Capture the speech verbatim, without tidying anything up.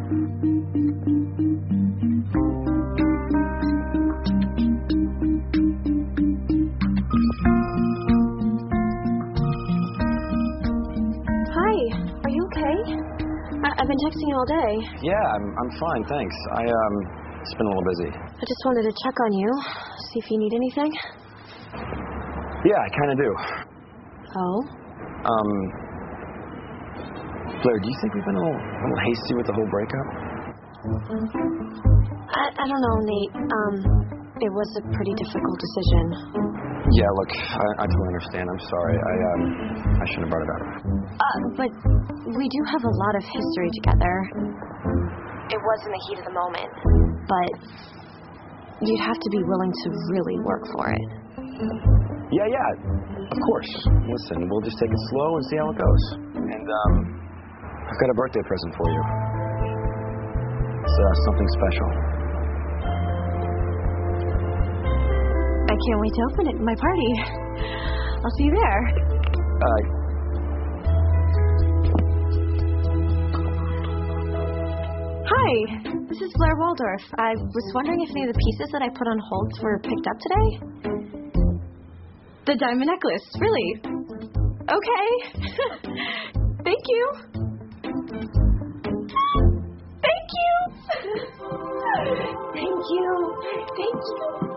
Are you okay? I- I've been texting you all day. Yeah, I'm I'm fine, thanks. I um just been a little busy. I just wanted to check on you, see if you need anything. Yeah, I kind of do. Oh? Um, Blair, do you think we've been a little, a little hasty with the whole breakup? I I don't know, Nate. Um, it was a pretty difficult decision. Yeah, look, I, I totally understand. I'm sorry. I um I shouldn't have brought it up. Uh, but we do have a lot of history together. It was in the heat of the moment, but you'd have to be willing to really work for it. Yeah, yeah, of course. Listen, we'll just take it slow and see how it goes. And um, I've got a birthday present for you. It's uh, something special. I can't wait to open it at my party. I'll see you there. Uh. Hi, this is Blair Waldorf. I was wondering if any of the pieces that I put on hold were picked up today. The diamond necklace, really? Okay. Thank you. Thank you. Thank you. Thank you.